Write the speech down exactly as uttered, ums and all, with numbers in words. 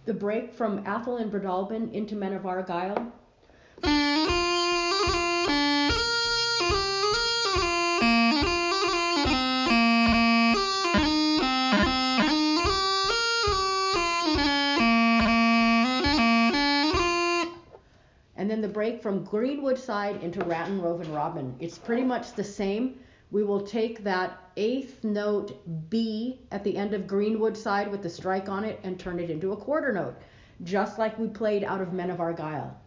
the break from Athol and Breadalbane into Men of Argyle. And then the break from Greenwood side into Ratton, Rove, and Robin. It's pretty much the same. We will take that eighth note B at the end of Greenwood side with the strike on it and turn it into a quarter note, just like we played out of Men of Argyle.